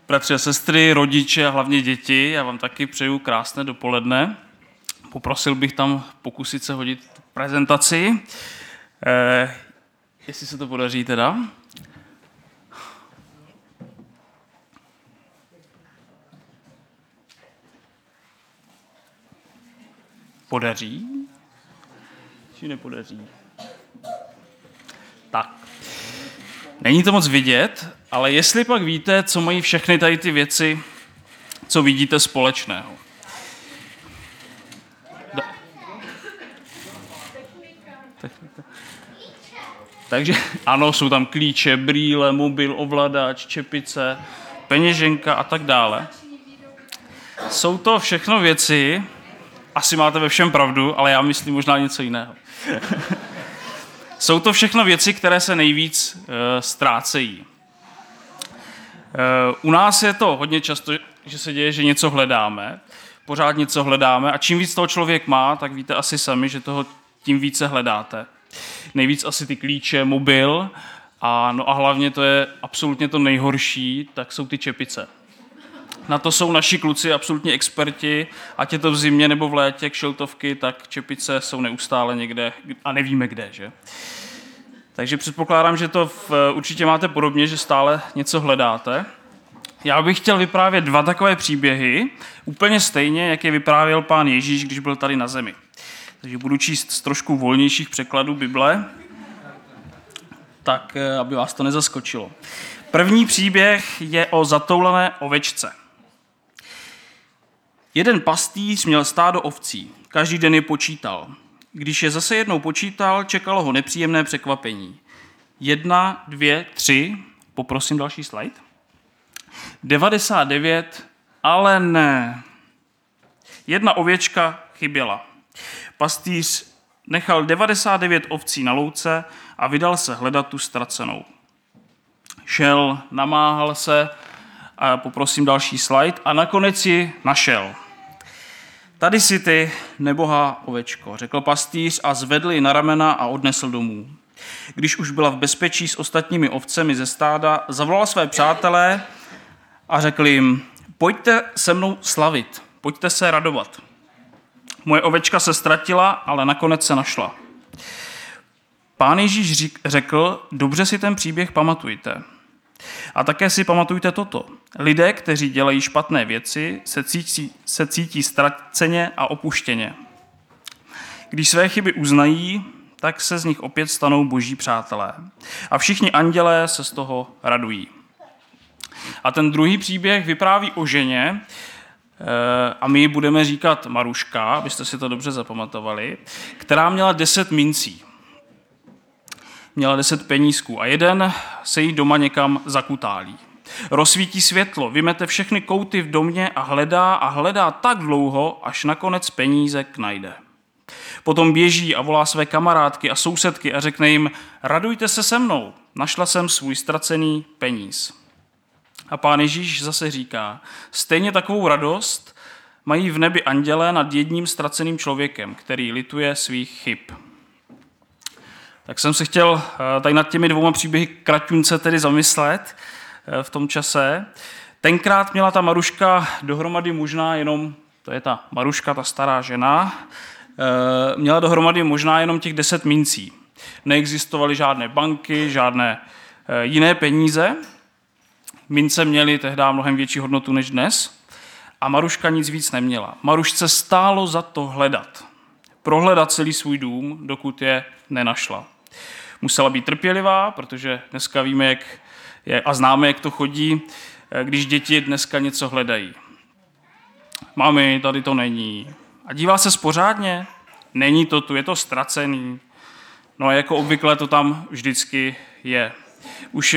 Bratři a sestry, rodiče a hlavně děti, já vám taky přeju krásné dopoledne. Poprosil bych tam pokusit se hodit prezentaci. Jestli se to podaří teda. Podaří? Či nepodaří? Tak. Není to moc vidět, ale jestli pak víte, co mají všechny tady ty věci, co vidíte společného. Technika. Takže ano, jsou tam klíče, brýle, mobil, ovladač, čepice, peněženka a tak dále. Jsou to všechno věci, asi máte ve všem pravdu, ale já myslím možná něco jiného. Jsou to všechno věci, které se nejvíc ztrácejí. U nás je to hodně často, že se děje, že něco hledáme, pořád něco hledáme a čím víc toho člověk má, tak víte asi sami, že toho tím více hledáte. Nejvíc asi ty klíče, mobil a hlavně to je absolutně to nejhorší, tak jsou ty čepice. Na to jsou naši kluci absolutně experti, ať je to v zimě nebo v létě, kšiltovky, tak čepice jsou neustále někde a nevíme kde, že? Takže předpokládám, že to určitě máte podobně, že stále něco hledáte. Já bych chtěl vyprávět 2 takové příběhy, úplně stejně, jak je vyprávěl Pán Ježíš, když byl tady na zemi. Takže budu číst z trošku volnějších překladů Bible, tak aby vás to nezaskočilo. První příběh je o zatoulené ovečce. Jeden pastýř měl stádo ovcí, každý den je počítal. Když je zase jednou počítal, čekalo ho nepříjemné překvapení. 1, 2, 3, poprosím další slide. 99, ale ne. 1 ověčka chyběla. Pastýř nechal 99 ovcí na louce a vydal se hledat tu ztracenou. Šel, namáhal se, a poprosím další slide, a nakonec ji našel. Tady si ty, nebohá ovečko, řekl pastýř a zvedl ji na ramena a odnesl domů. Když už byla v bezpečí s ostatními ovcemi ze stáda, zavolal své přátelé a řekl jim, pojďte se mnou slavit, pojďte se radovat. Moje ovečka se ztratila, ale nakonec se našla. Pán Ježíš řekl, dobře si ten příběh pamatujte. A také si pamatujte toto. Lidé, kteří dělají špatné věci, se cítí ztraceně a opuštěně. Když své chyby uznají, tak se z nich opět stanou boží přátelé. A všichni andělé se z toho radují. A ten druhý příběh vypráví o ženě, a my ji budeme říkat Maruška, abyste si to dobře zapamatovali, která měla 10 mincí. Měla 10 penízků a jeden se jí doma někam zakutálí. Rozsvítí světlo, vymete všechny kouty v domě a hledá tak dlouho, až nakonec penízek najde. Potom běží a volá své kamarádky a sousedky a řekne jim, radujte se se mnou, našla jsem svůj ztracený peníz. A Pán Ježíš zase říká, stejně takovou radost mají v nebi andělé nad jedním ztraceným člověkem, který lituje svých chyb. Tak jsem se chtěl tady nad těmi 2 příběhy kraťunce tedy zamyslet v tom čase. Tenkrát měla ta Maruška dohromady možná jenom, to je ta Maruška, ta stará žena, měla dohromady možná jenom těch 10 mincí. Neexistovaly žádné banky, žádné jiné peníze. Mince měly tehdy mnohem větší hodnotu než dnes a Maruška nic víc neměla. Marušce stálo za to hledat. Prohledat celý svůj dům, dokud je nenašla. Musela být trpělivá, protože dneska víme, jak je, a známe, jak to chodí, když děti dneska něco hledají. Mami, tady to není. A dívá se spořádně? Není to tu, je to ztracený. No a jako obvykle to tam vždycky je. Už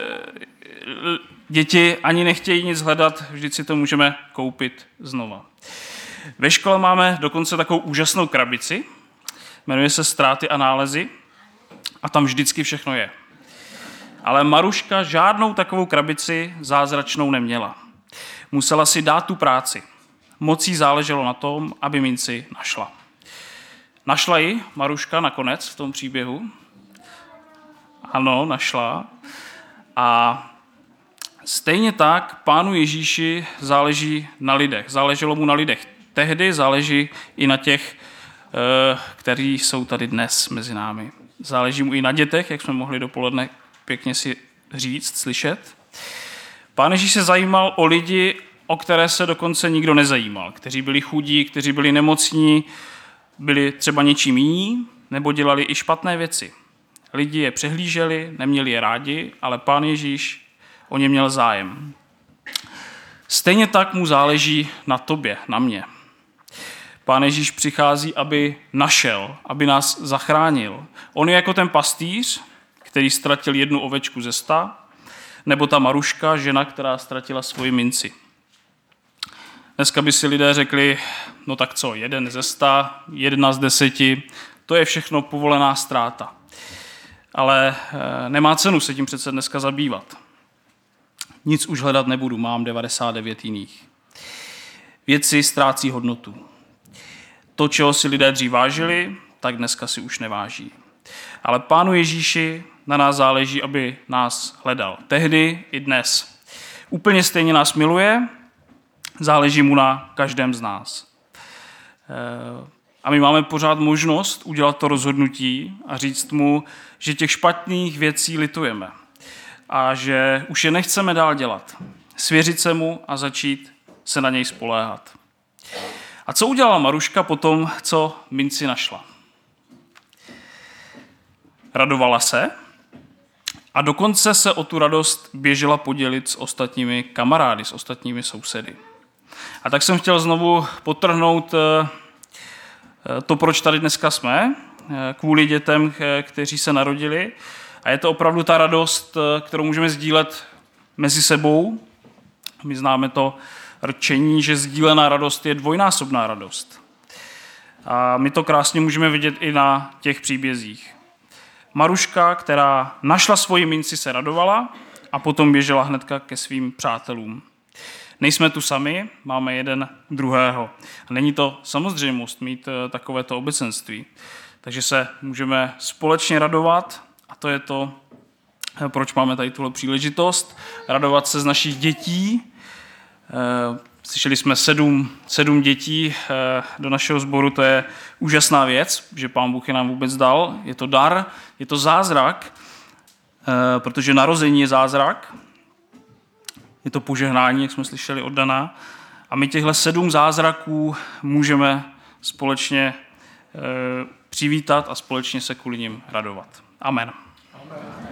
děti ani nechtějí nic hledat, vždyť si to můžeme koupit znova. Ve škole máme dokonce takovou úžasnou krabici, jmenuje se Ztráty a nálezy a tam vždycky všechno je. Ale Maruška žádnou takovou krabici zázračnou neměla. Musela si dát tu práci. Moc jí záleželo na tom, aby minci našla. Našla ji Maruška nakonec v tom příběhu? Ano, našla. A Stejně tak Pánu Ježíši záleží na lidech. Záleželo mu na lidech tehdy, záleží i na těch, kteří jsou tady dnes mezi námi. Záleží mu i na dětech, jak jsme mohli dopoledne pěkně si říct, slyšet. Pán Ježíš se zajímal o lidi, o které se dokonce nikdo nezajímal, kteří byli chudí, kteří byli nemocní, byli třeba něčím jiní, nebo dělali i špatné věci. Lidi je přehlíželi, neměli je rádi, ale Pán Ježíš o ně měl zájem. Stejně tak mu záleží na tobě, na mě. Pán Ježíš přichází, aby našel, aby nás zachránil. On je jako ten pastýř, který ztratil 1 ovečku ze 100, nebo ta Maruška, žena, která ztratila svoji minci. Dneska by si lidé řekli, no tak co, 1 ze 100, 1 z 10, to je všechno povolená ztráta. Ale nemá cenu se tím přece dneska zabývat. Nic už hledat nebudu, mám 99 jiných. Věci ztrácí hodnotu. To, čeho si lidé dřív vážili, tak dneska si už neváží. Ale Pánu Ježíši na nás záleží, aby nás hledal. Tehdy i dnes. Úplně stejně nás miluje, záleží mu na každém z nás. A my máme pořád možnost udělat to rozhodnutí a říct mu, že těch špatných věcí litujeme a že už je nechceme dál dělat. Svěřit se mu a začít se na něj spoléhat. A co udělala Maruška potom, co minci našla? Radovala se a dokonce se o tu radost běžela podělit s ostatními kamarády, s ostatními sousedy. A tak jsem chtěl znovu podtrhnout to, proč tady dneska jsme, kvůli dětem, kteří se narodili. A je to opravdu ta radost, kterou můžeme sdílet mezi sebou. My známe to rčení, že sdílená radost je dvojnásobná radost. A my to krásně můžeme vidět i na těch příbězích. Maruška, která našla svoji minci, se radovala a potom běžela hnedka ke svým přátelům. Nejsme tu sami, máme jeden druhého. A není to samozřejmost mít takovéto obecenství. Takže se můžeme společně radovat a to je to, proč máme tady tuhle příležitost. Radovat se z našich dětí. Slyšeli jsme 7 dětí do našeho sboru, to je úžasná věc, že Pán Bůh je nám vůbec dal. Je to dar, je to zázrak, protože narození je zázrak. Je to požehnání, jak jsme slyšeli od Dana. A my těchto 7 zázraků můžeme společně přivítat a společně se kvůli nim radovat. Amen.